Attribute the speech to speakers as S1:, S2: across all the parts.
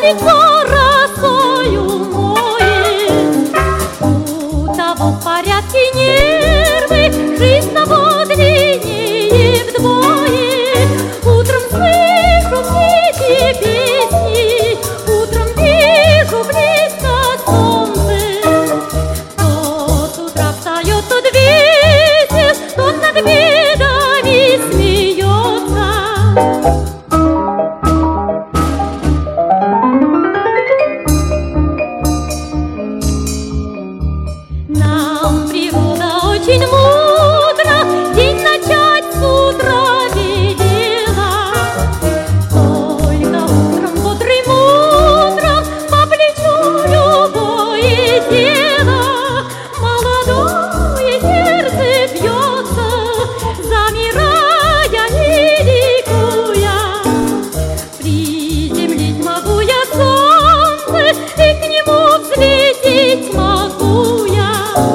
S1: лицо росою моет. У того в порядке нервы, жизнь того длиннее вдвое. Утром слышу все эти песни, утром вижу близко солнце. Тот с утра встает, тот весел, тот над бедами смеется. Нам природа очень мудро день начать с утра велела. Только утром бодрым утром по плечу любое дело. Молодое сердце бьется, замирая и ликуя. Приземлить могу я солнце, и к нему взлететь могу я.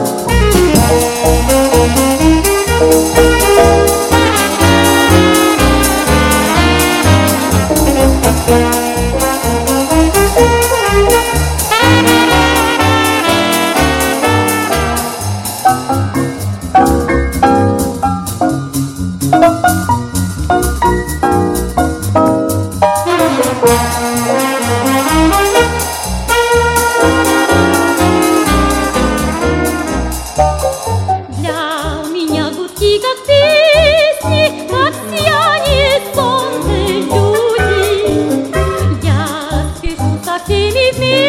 S1: Для меня гудки, как песни, как сияние солнца люди. Я спешу со всеми вместе.